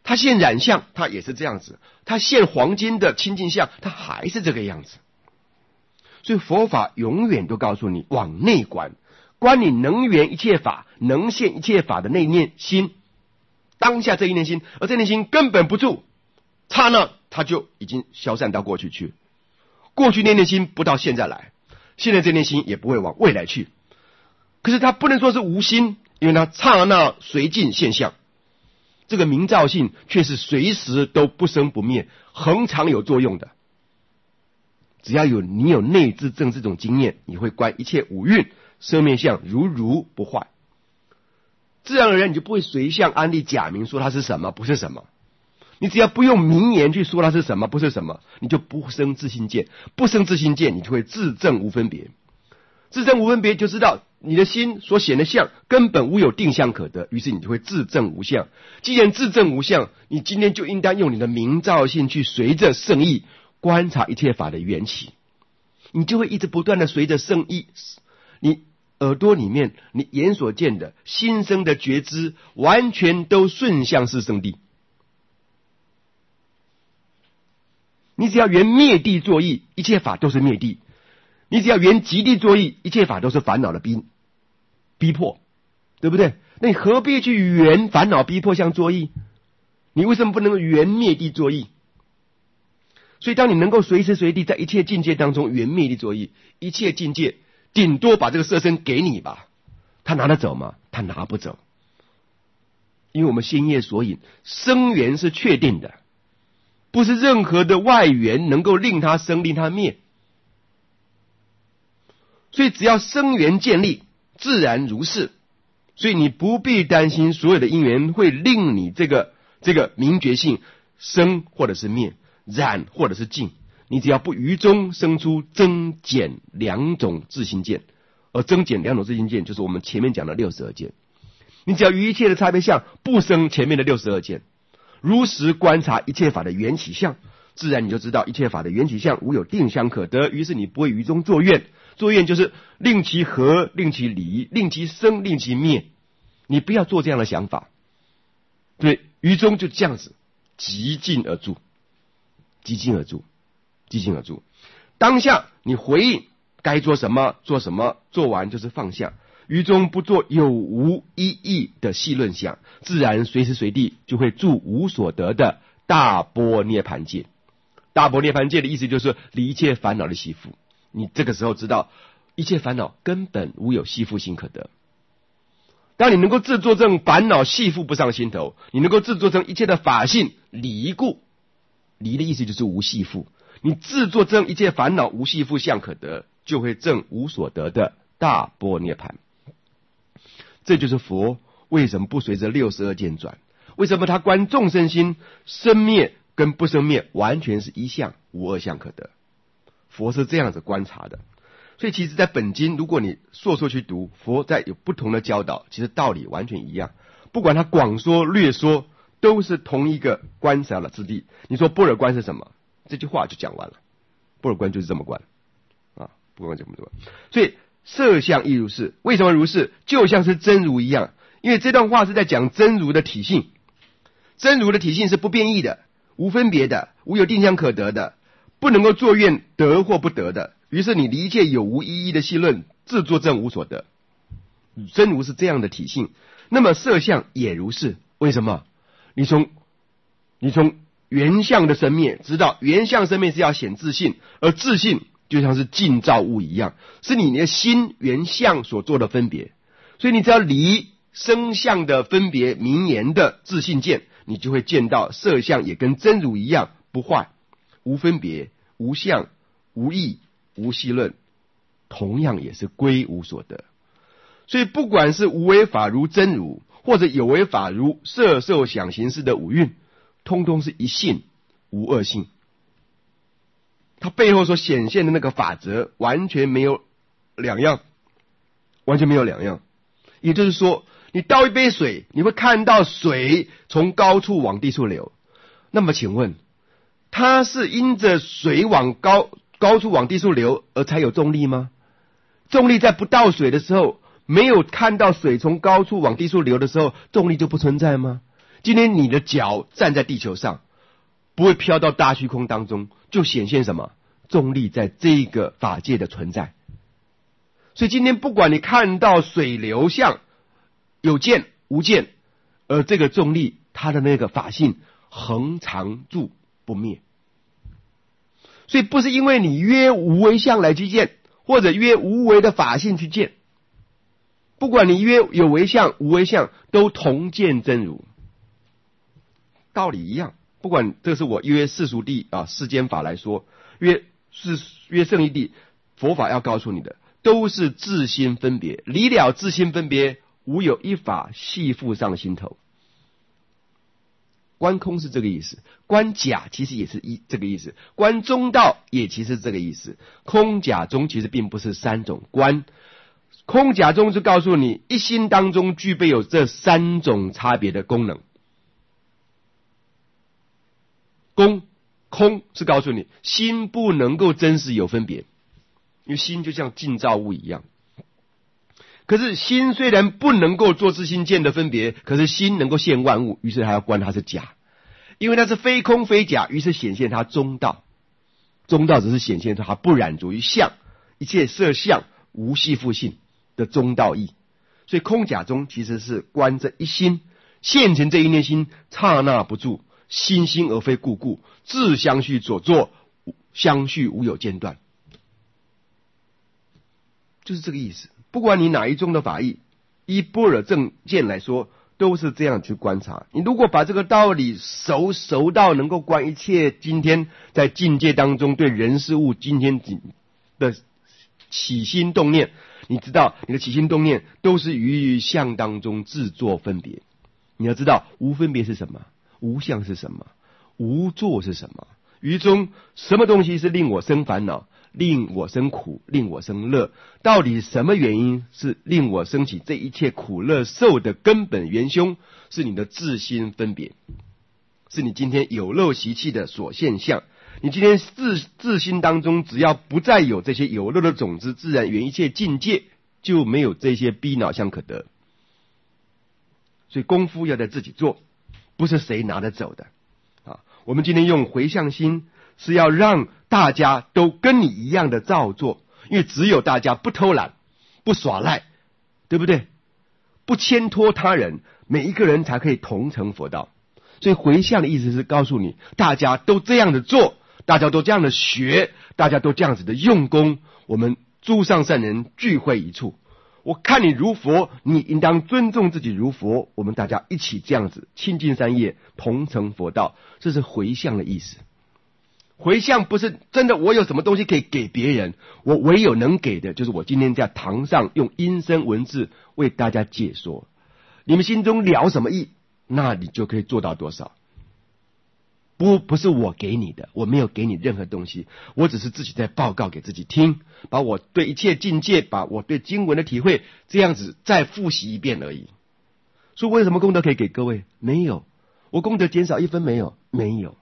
[SPEAKER 1] 他现染相，他也是这样子；他现黄金的清净相，他还是这个样子。所以佛法永远都告诉你往内观，观你能圆一切法、能现一切法的那一念心，当下这一念心，而这念心根本不住，刹那它就已经消散到过去去。过去那念心不到现在来，现在这念心也不会往未来去。可是它不能说是无心，因为它刹那随境现象，这个明照性却是随时都不生不灭，恒常有作用的。只要你有内自证这种经验，你会观一切五蕴生灭相如如不坏，自然而然你就不会随相安立假名说它是什么不是什么。你只要不用名言去说它是什么不是什么，你就不生自性见，不生自性见，你就会自证无分别。自证无分别就知道你的心所显的相根本无有定相可得，于是你就会自证无相。既然自证无相，你今天就应当用你的明照性去随着圣意观察一切法的缘起，你就会一直不断的随着圣意，你耳朵里面你眼所见的心生的觉知完全都顺向是圣谛。你只要缘灭地作意，一切法都是灭地；你只要缘极地作意，一切法都是烦恼的逼迫，对不对？那你何必去缘烦恼逼迫相作意？你为什么不能缘灭地作意？所以当你能够随时随地在一切境界当中缘灭地作意，一切境界顶多把这个色身给你吧，他拿得走吗？他拿不走。因为我们心业所引，生缘是确定的，不是任何的外缘能够令它生令它灭。所以只要生缘建立，自然如是。所以你不必担心所有的因缘会令你这个明觉性生或者是灭，染或者是净，你只要不于中生出增减两种自性见，而增减两种自性见就是我们前面讲的62见。你只要于一切的差别相不生前面的62见，如实观察一切法的缘起相，自然你就知道一切法的缘起相无有定相可得，于是你不会于中作怨。作怨就是令其合，令其离，令其生，令其灭。你不要做这样的想法，对，于中就这样子极静而住，极静而住，极静而住。当下你回应该做什么做什么，做完就是放下，于中不做有无一义的细论想，自然随时随地就会住无所得的大般涅盘界。大般涅盘界的意思就是离一切烦恼的息缚。你这个时候知道一切烦恼根本无有息缚性可得。当你能够自作证烦恼系缚不上心头，你能够自作证一切的法性离故，离的意思就是无系缚，你自作证一切烦恼无系缚相可得，就会证无所得的大般涅盘。这就是佛为什么不随着62见转，为什么他观众生心生灭跟不生灭完全是一相，无二相可得。佛是这样子观察的。所以其实在本经如果你硕去读，佛在有不同的教导，其实道理完全一样，不管他广说略说，都是同一个观察的之地。你说般若观是什么？这句话就讲完了，般若观就是这么观啊，不管怎么观。所以色相亦如是，为什么如是？就像是真如一样，因为这段话是在讲真如的体性，真如的体性是不变异的，无分别的，无有定相可得的，不能够作愿得或不得的。于是你离一切有无一义的细论，自作证无所得。真如是这样的体性，那么色相也如是。为什么？你从原相的生灭知道，原相生灭是要显自性，而自性就像是镜照物一样，是你的心原相所做的分别。所以你只要离生相的分别名言的自性见，你就会见到色相也跟真如一样不坏，无分别，无相，无义，无细论，同样也是归无所得。所以不管是无为法如真如，或者有为法如色受想行识的五蕴，通通是一性无二性。它背后所显现的那个法则完全没有两样，完全没有两样。也就是说，你倒一杯水，你会看到水从高处往低处流。那么请问，它是因着水往高处往低处流而才有重力吗？重力在不倒水的时候，没有看到水从高处往低处流的时候，重力就不存在吗？ 今天你的脚站在地球上，不会飘到大虚空当中，就显现什么？重力在这个法界的存在。所以今天不管你看到水流向有见无见，而这个重力它的那个法性恒常住不灭。所以不是因为你约无为相来去见，或者约无为的法性去见，不管你约有为相无为相，都同见真如，道理一样。不管这是我约世俗谛世间法来说，约圣义谛，佛法要告诉你的都是自心分别，离了自心分别，无有一法系附上心头。观空是这个意思，观假其实也是这个意思，观中道也其实是这个意思。空假中其实并不是三种观，空假中是告诉你一心当中具备有这三种差别的功能。空是告诉你心不能够真实有分别，因为心就像镜照物一样。可是心虽然不能够做自心见的分别，可是心能够现万物，于是还要观它是假，因为它是非空非假，于是显现它中道。中道只是显现出它不染着于相，一切色相无系附性的中道义。所以空假中其实是观这一心，现前这一念心刹那不住，心心而非故故，自相续所作，相续无有间断，就是这个意思。不管你哪一宗的法义，依般若正见来说，都是这样去观察。你如果把这个道理熟到能够观一切今天在境界当中对人事物今天的起心动念，你知道你的起心动念都是于相当中自作分别。你要知道无分别是什么，无相是什么，无作是什么，于中什么东西是令我生烦恼，令我生苦，令我生乐，到底什么原因是令我升起这一切苦乐受的根本元凶？是你的自心分别，是你今天有漏习气的所现象。你今天自心当中只要不再有这些有漏的种子，自然缘一切境界就没有这些逼恼相可得。所以功夫要在自己做，不是谁拿得走的我们今天用回向心，是要让大家都跟你一样的照做，因为只有大家不偷懒，不耍赖，对不对？不牵拖他人，每一个人才可以同成佛道。所以回向的意思是告诉你，大家都这样的做，大家都这样的学，大家都这样子的用功，我们诸上善人聚会一处，我看你如佛，你应当尊重自己如佛，我们大家一起这样子亲近三业，同成佛道，这是回向的意思。回向不是真的我有什么东西可以给别人，我唯有能给的就是我今天在堂上用音声文字为大家解说，你们心中了什么意，那你就可以做到多少。不是我给你的，我没有给你任何东西，我只是自己在报告给自己听，把我对一切境界，把我对经文的体会这样子再复习一遍而已。所以我有什么功德可以给各位？没有。我功德减少一分没有？没有。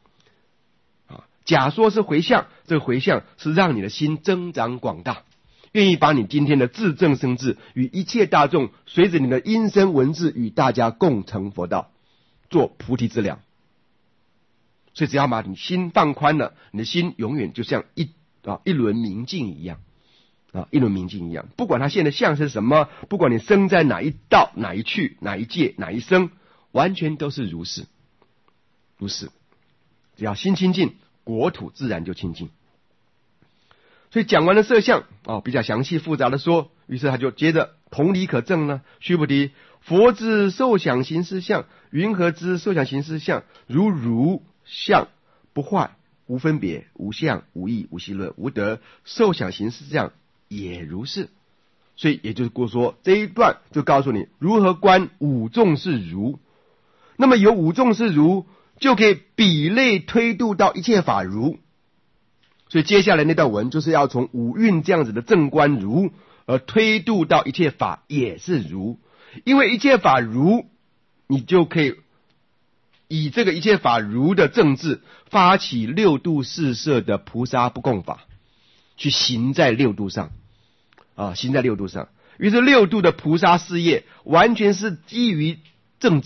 [SPEAKER 1] 假说是回向，这个回向是让你的心增长广大，愿意把你今天的自证生智与一切大众随着你的音声文字与大家共成佛道，做菩提之粮。所以只要把你心放宽了，你的心永远就像一轮明镜一样一轮明镜一样。不管它现在像是什么，不管你生在哪一道哪一去哪一界哪一生，完全都是如是如是。只要心清净，国土自然就清净。所以讲完了色相比较详细复杂的说，于是他就接着同理可证呢。须菩提，佛之受想行识相，云何之受想行识相？如相不坏，无分别，无相，无义，无喜乐，无得，受想行识相也如是。所以也就是说，这一段就告诉你如何观五众是如。那么有五众是如，就可以比类推度到一切法如。所以接下来那段文就是要从五蕴这样子的正观如，而推度到一切法也是如。因为一切法如，你就可以以这个一切法如的正智，发起六度四摄的菩萨不共法，去行在六度上行在六度上。于是六度的菩萨事业完全是基于正智，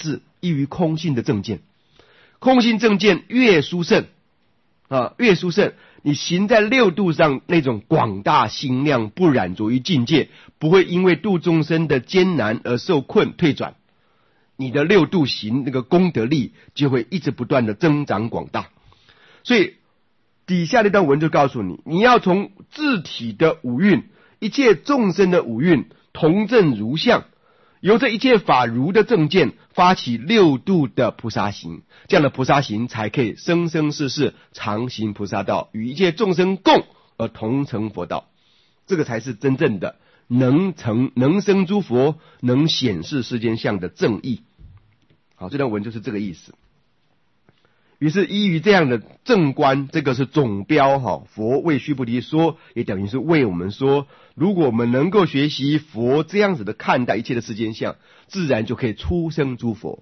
[SPEAKER 1] 异于空性的正见。空性正见越殊胜越殊胜，你行在六度上那种广大心量，不染着于境界，不会因为度众生的艰难而受困退转，你的六度行那个功德力就会一直不断的增长广大。所以底下那段文就告诉你，你要从自体的五蕴，一切众生的五蕴同证如相，由这一切法如的正见发起六度的菩萨行，这样的菩萨行才可以生生世世常行菩萨道，与一切众生共而同成佛道。这个才是真正的能生诸佛，能显示世间相的正义。好，这段文就是这个意思。于是依于这样的正观，这个是总标佛为须菩提说，也等于是为我们说，如果我们能够学习佛这样子的看待一切的世间相，自然就可以出生诸佛。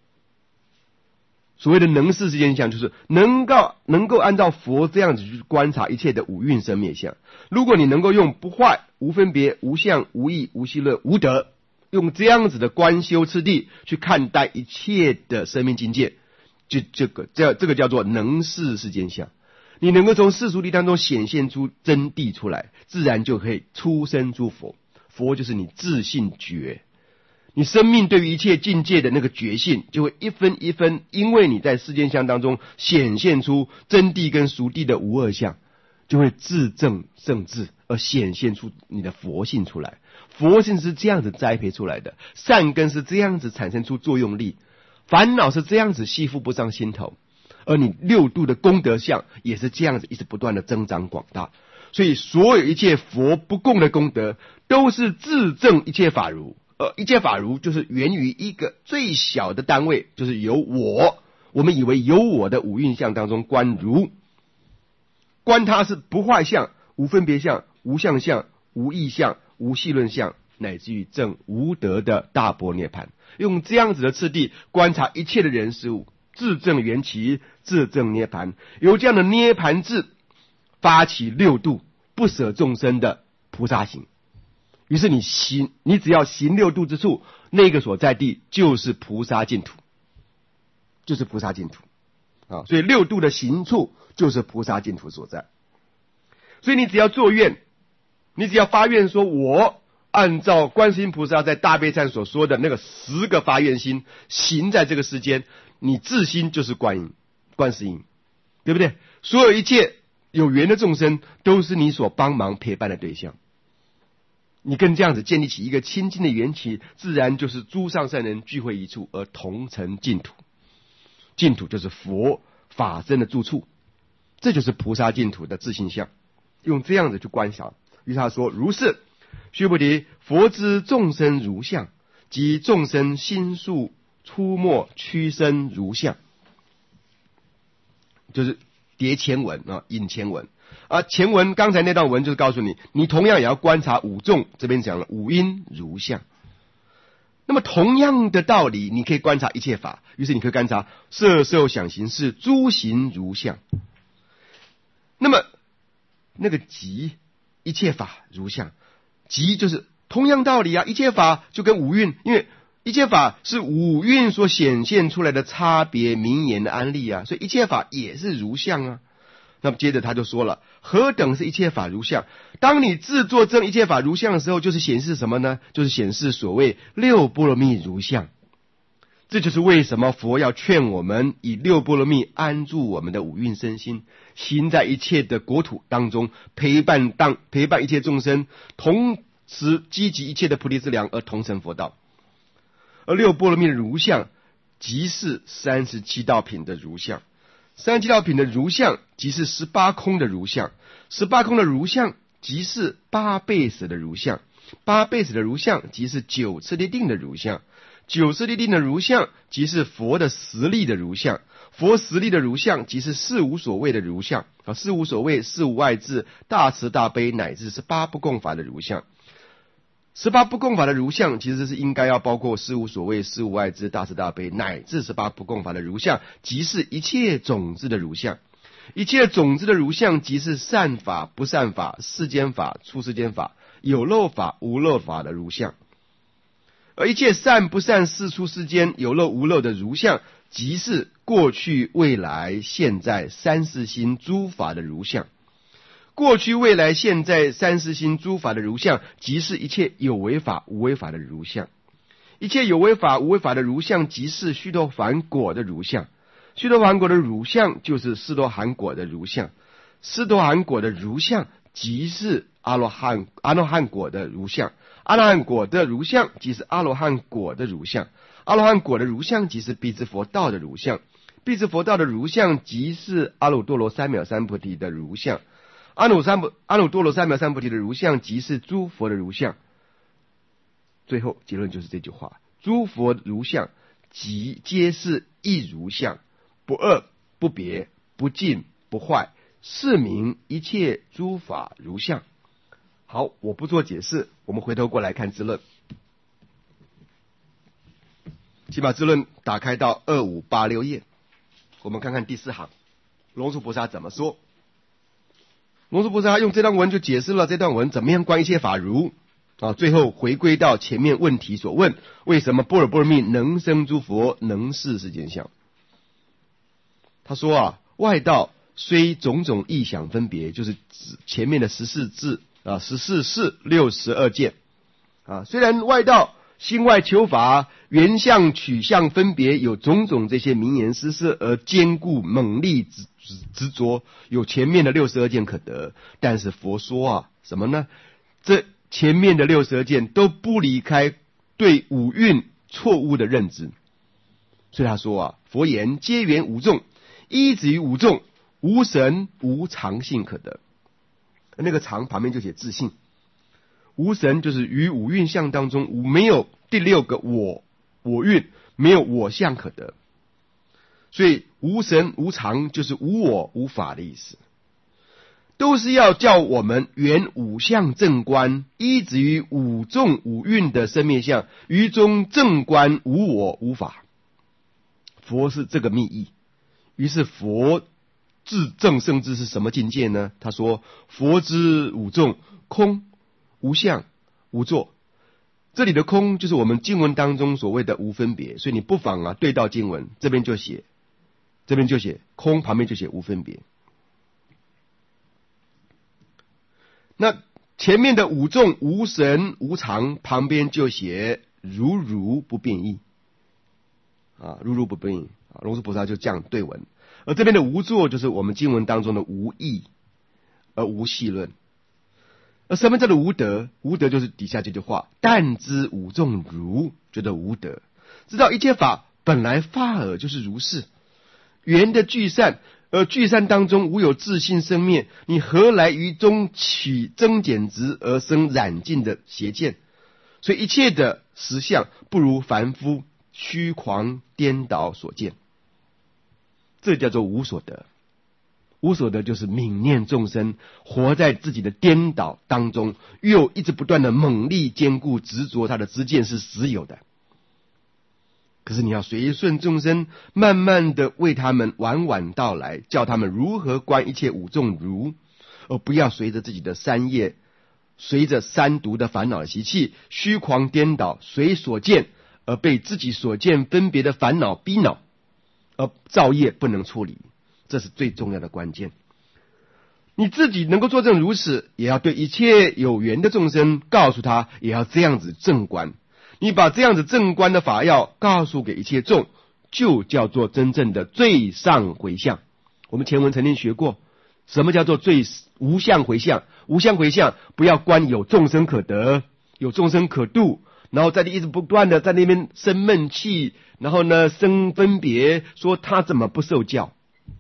[SPEAKER 1] 所谓的能视世间相，就是能够按照佛这样子去观察一切的五蕴生灭相。如果你能够用不坏、无分别、无相、无义、无戏论、无得，用这样子的观修次第去看待一切的生命境界，这个叫做能视世间相。你能够从世俗力当中显现出真谛出来，自然就可以出生诸佛。佛就是你自性觉，你生命对于一切境界的那个觉性，就会一分一分，因为你在世间相当中显现出真谛跟俗谛的无二相，就会自证圣智，而显现出你的佛性出来。佛性是这样子栽培出来的，善根是这样子产生出作用力，烦恼是这样子系附不上心头，而你六度的功德相也是这样子一直不断的增长广大。所以所有一切佛不共的功德，都是自证一切法如。一切法如就是源于一个最小的单位，就是由我们以为有我的五蕴相当中观如，观它是不坏相、无分别相、无相相、无义相、无戏论相，乃至于证无得的大般涅槃。用这样子的次第观察一切的人事物，自证缘起，自证涅槃，由这样的涅槃智发起六度不舍众生的菩萨行。于是你只要行六度之处，那个所在地就是菩萨净土，就是菩萨净土所以六度的行处就是菩萨净土所在。所以你只要作愿，你只要发愿说，我按照观世音菩萨在大悲忏所说的那个10个发愿心行在这个世间，你自心就是观世音，对不对？所有一切有缘的众生都是你所帮忙陪伴的对象，你跟这样子建立起一个亲近的缘起，自然就是诸上善人聚会一处而同成净土。净土就是佛法身的住处，这就是菩萨净土的自性相。用这样子去观想，于是他说，如是须菩提，佛知众生如相，即众生心术出没屈身如相。就是叠前文引前文前文刚才那段文就是告诉你，你同样也要观察五众，这边讲了五因如相。那么同样的道理，你可以观察一切法，于是你可以观察色受想行识诸行如相。那么那个即一切法如相，即就是同样道理一切法就跟五蕴，因为一切法是五蕴所显现出来的差别名言的安例所以一切法也是如相那么接着他就说了，何等是一切法如相？当你自作证一切法如相的时候，就是显示什么呢？就是显示所谓六波罗蜜如相。这就是为什么佛要劝我们以六波罗蜜安住我们的五蕴身心，行在一切的国土当中，陪伴一切众生，同时积集一切的菩提资粮而同成佛道。而六波罗蜜的如相，即是37道品的如相。37道品的如相，即是18空的如相。18空的如相，即是8倍舍的如相。8倍舍的如相，即是9次第定的如相。9次第定的如相，即是佛的实力的如相。佛实力的如相，即是四无所谓的如相。四无所谓、四无碍智、大慈大悲，乃至18不共法的如相。18不共法的如相，其实是应该要包括四无所谓、四无碍智、大慈大悲，乃至18不共法的如相，即是一切种子的如相。一切种子的如相，即是善法、不善法、世间法、出世间法、有漏法、无漏法的如相。 而一切善不善事出世间有漏无漏的如相，即是过去未来现在三世心诸法的如相。过去未来现在三世心诸法的如相，即是一切有为法无为法的如相。一切有为法无为法的如相，即是须陀洹果的如相。须陀洹果的如相，就是斯陀含果的如相。斯陀含果的如相，即是阿罗汉果的如相。阿罗汉果的如相，即是阿罗汉果的如相。阿罗汉果的如相，即是辟支佛道的如相。辟支佛道的如相，即是阿耨多罗三藐三菩提的如相。阿耨多罗三藐三菩提的如相，即是诸佛的如相。最后结论就是这句话：诸佛如相，即皆是一如相，不二不别，不净不坏，是名一切诸法如相。好，我不做解释，我们回头过来看智论。请把智论打开到2586页，我们看看第4行，龙树菩萨怎么说。龙树菩萨用这段文就解释了这段文怎么样观一切法如最后回归到前面问题所问，为什么般若波罗蜜能生诸佛，能示世间相。他说外道虽种种异想分别，就是前面的14字14事62件虽然外道心外求法，缘相取相分别，有种种这些名言施设而坚固猛力执着，有前面的62件可得。但是佛说什么呢？这前面的62件都不离开对五蕴错误的认知。所以他说佛言皆缘五众，依止于五众，无神无常性可得。那个常旁边就写自性，无神就是于五蕴相当中没有第6个我蕴，没有我相可得。所以无神无常就是无我无法的意思，都是要叫我们圆五相正观，依止于五众五蕴的生灭相，于中正观无我无法。佛是这个密意。于是佛至正圣智是什么境界呢？他说佛之五众，空无相无作。这里的空就是我们经文当中所谓的无分别，所以你不妨对到经文，这边就写空，旁边就写无分别。那前面的五众无神无常，旁边就写如不变异如不变异龙树菩萨就这样对文。而这边的无作就是我们经文当中的无义，而无戏论。而什么叫做无德？无德就是底下这句话：但知五众如，觉得无德，知道一切法本来发耳就是如是，缘的聚散，而聚散当中无有自性生灭，你何来于中取增减值而生染尽的邪见？所以一切的实相不如凡夫虚狂颠倒所见，这叫做无所得。无所得就是泯念众生，活在自己的颠倒当中，又一直不断的猛力坚固执着他的知见是实有的。可是你要随顺众生，慢慢的为他们晚晚道来，叫他们如何观一切五众如，而不要随着自己的三业，随着三毒的烦恼的习气，虚狂颠倒，随所见而被自己所见分别的烦恼逼恼，而造业不能处理。这是最重要的关键。你自己能够做正如此，也要对一切有缘的众生告诉他，也要这样子正观。你把这样子正观的法要告诉给一切众，就叫做真正的最上回向。我们前文曾经学过，什么叫做最无相回向？无相回向不要观有众生可得，有众生可度，然后在一直不断的在那边生闷气，然后呢生分别，说他怎么不受教？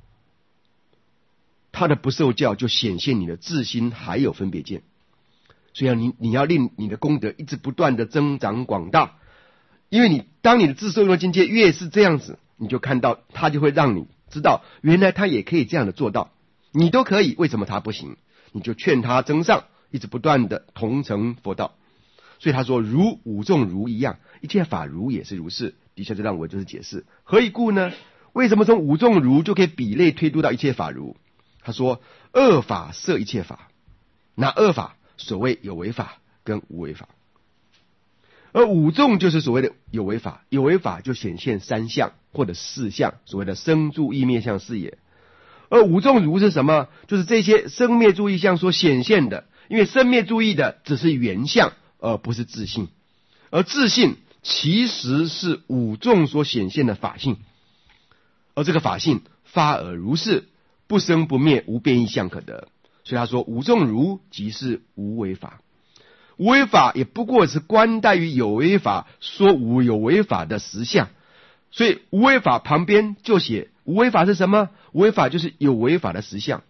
[SPEAKER 1] 他的不受教就显现你的自心还有分别见。所以你要令你的功德一直不断的增长广大，因为当你的自受用的境界越是这样子，你就看到他就会让你知道，原来他也可以这样的做到，你都可以，为什么他不行？你就劝他增上，一直不断的同成佛道。所以他说如五众如一样，一切法如也是如是。底下这段我就是解释何以故呢？为什么从五众如就可以比类推度到一切法如？他说二法摄一切法，哪二法？所谓有为法跟无为法。 而五众就是所谓的有为法，有为法就显现三相或者四相，所谓的生住异灭相是也。而五众如是什么？就是这些生灭住异相所显现的，因为生灭住异的只是缘相，而不是自性，而自性其实是五众所显现的法性，而这个法性发而如是，不生不灭，无变异相可得。所以他说五众如即是无为法，无为法也不过是观待于有为法说无有为法的实相，所以无为法旁边就写无为法是什么？无为法就是有为法的实相。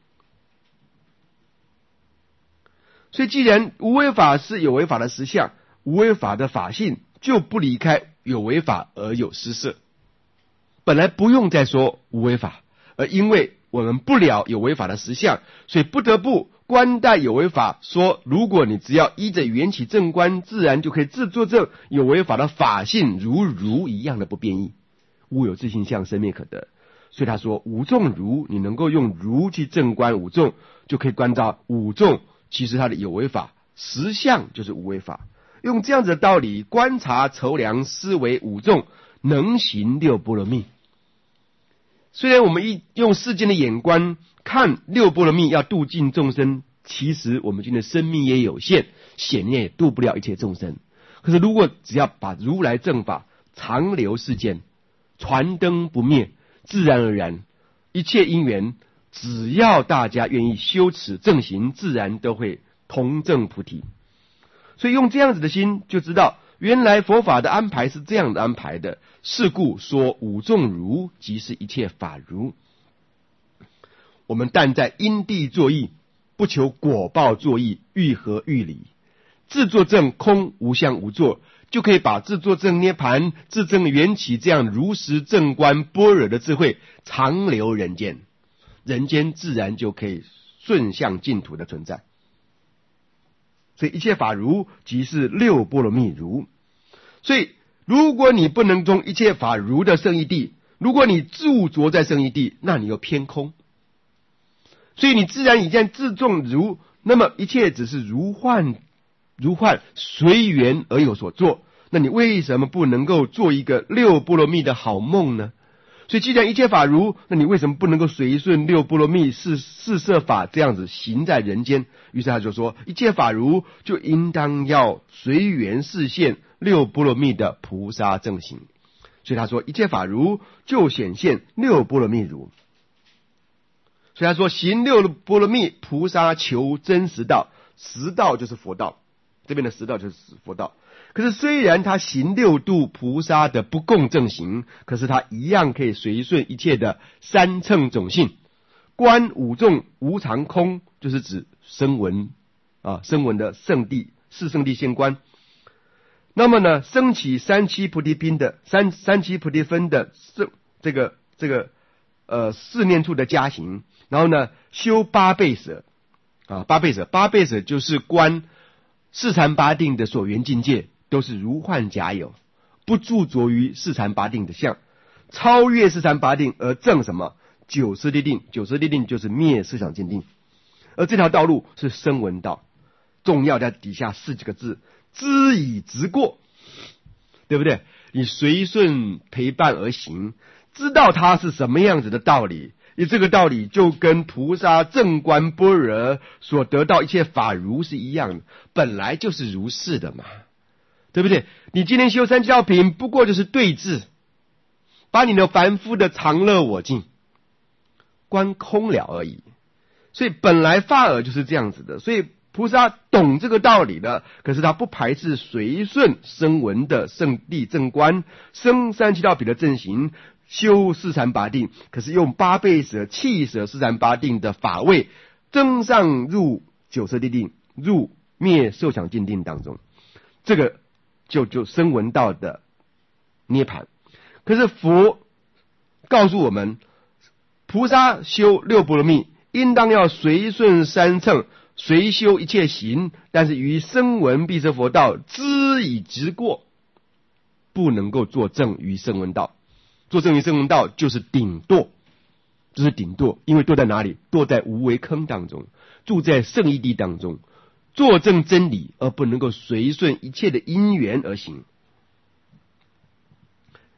[SPEAKER 1] 所以既然无为法是有为法的实相，无为法的法性就不离开有为法而有施设，本来不用再说无为法，而因为我们不了有为法的实相，所以不得不观待有为法，说如果你只要依着缘起正观，自然就可以自作证有为法的法性如一样的不变异，无有自性相，生灭可得。所以他说五众如，你能够用如去正观五众，就可以观照五众其实它的有为法实相就是无为法。用这样子的道理观察筹量思维五众，能行六波罗蜜。虽然我们用世间的眼光看六波罗蜜要度尽众生，其实我们今天的生命也有限，显然也度不了一切众生。可是如果只要把如来正法长留世间，传灯不灭，自然而然一切因缘，只要大家愿意修持正行，自然都会同证菩提。所以用这样子的心就知道，原来佛法的安排是这样的安排的，是故说五众如即是一切法如。我们但在因地作意，不求果报作意，欲合欲离，自作证空无相无作，就可以把自作证涅盘、自证缘起这样如实正观般若的智慧长留人间，人间自然就可以顺向净土的存在。所以一切法如即是六波罗蜜如。所以如果你不能中一切法如的胜义谛，如果你驻着在胜义谛，那你又偏空。所以你自然已经自重如，那么一切只是如幻随缘而有所作，那你为什么不能够做一个六波罗蜜的好梦呢？所以既然一切法如，那你为什么不能够随顺六波罗蜜四摄法这样子行在人间？于是他就说一切法如，就应当要随缘示现六波罗蜜的菩萨正行。所以他说一切法如，就显现六波罗蜜如。所以他说行六波罗蜜，菩萨求真实道，实道就是佛道，这边的实道就是佛道。可是虽然他行六度菩萨的不共正行，可是他一样可以随顺一切的三乘种性，观五众无常空，就是指声闻的圣地四圣地现观。那么呢，升起三七菩提宾的三七菩提分的这个四念处的加行，然后呢修八倍舍八倍舍就是观四禅八定的所缘境界，都是如幻假有，不著着于四禅八定的相，超越四禅八定而证什么九十地定。九十地定就是灭思想境定，而这条道路是声闻道。重要在底下四几个字，知以直过，对不对？你随顺陪伴而行，知道它是什么样子的道理，以这个道理就跟菩萨正观般若所得到一切法如是一样的，本来就是如是的嘛，对不对？你今天修三七道品，不过就是对治，把你的凡夫的常乐我净观空了而已。所以本来法尔就是这样子的，所以菩萨懂这个道理的，可是他不排斥随顺声闻的圣地正观，生三七道品的正行，修四禅八定，可是用八倍舍弃舍四禅八定的法位，增上入九色地定，入灭受想境定当中，这个就声闻道的涅盘。可是佛告诉我们，菩萨修六波罗蜜，应当要随顺三乘，随修一切行，但是于声闻必舍佛道知以直过，不能够作证于声闻道。作证于声闻道就是顶堕，就是顶堕，因为堕在哪里？堕在无为坑当中，住在圣义地当中，作证真理而不能够随顺一切的因缘而行，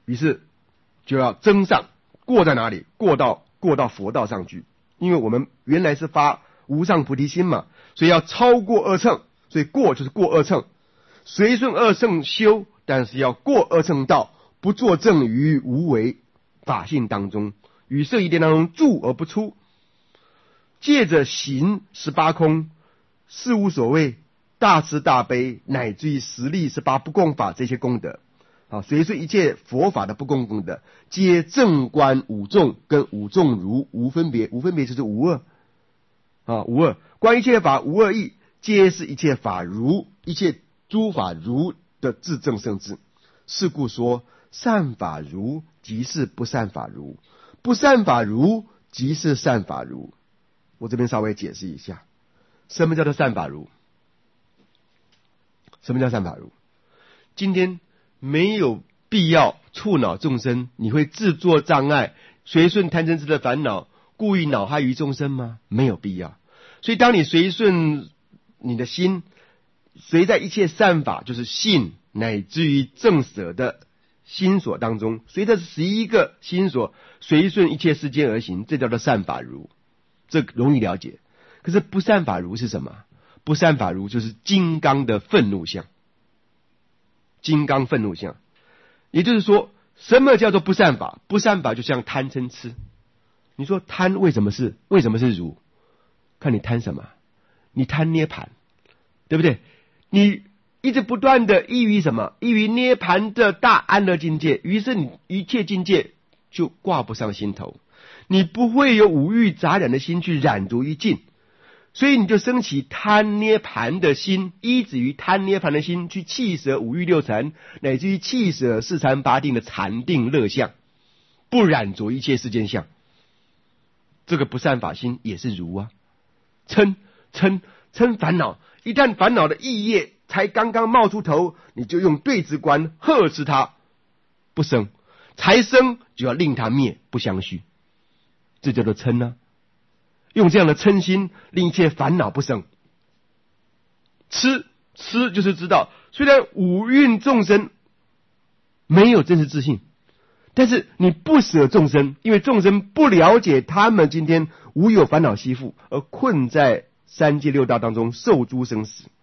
[SPEAKER 2] 于是就要增上，过在哪里？过到佛道上去。因为我们原来是发无上菩提心嘛，所以要超过二乘，所以过就是过二乘，随顺二乘修，但是要过二乘道，不作证于无为法性当中，与色一念当中住而不出，借着行18空，事无所谓，大慈大悲，乃至于实力18不共法这些功德，随顺一切佛法的不共功德，皆正观五众，跟五众如无分别，无分别就是无二无二，观一切法无二义，皆是一切法如，一切诸法如的自证圣智。是故说善法如即是不善法如，不善法如即是善法如。我这边稍微解释一下，什么叫做善法如？什么叫善法如？今天没有必要触恼众生，你会自作障碍，随顺贪嗔痴的烦恼，故意恼害于众生吗？没有必要。所以当你随顺你的心，随在一切善法，就是信乃至于正舍的心所当中，随着11个心所，随顺一切世间而行，这叫做善法如，这容易了解。可是不善法如是什么？不善法如就是金刚的愤怒相，金刚愤怒相。也就是说，什么叫做不善法？不善法就像贪嗔痴。你说贪为什么是如？看你贪什么？你贪涅盘，对不对？你一直不断的依于什么？依于涅盘的大安乐境界，于是你一切境界就挂不上心头，你不会有五欲杂染的心去染着于境，所以你就升起贪涅盘的心，依止于贪涅盘的心去弃舍五欲六尘，乃至于弃舍四禅八定的禅定乐相，不染着一切世间相。这个不善法心也是如啊，嗔烦恼，一旦烦恼的意业才刚刚冒出头，你就用对治观呵斥它不生，才生就要令它灭，不相续，这叫做嗔啊。用这样的嗔心令一切烦恼不生。痴就是知道，虽然五蕴众生没有真实自信，但是你不舍众生，因为众生不了解他们今天无有烦恼吸附，而困在三界六道当中受诸生死。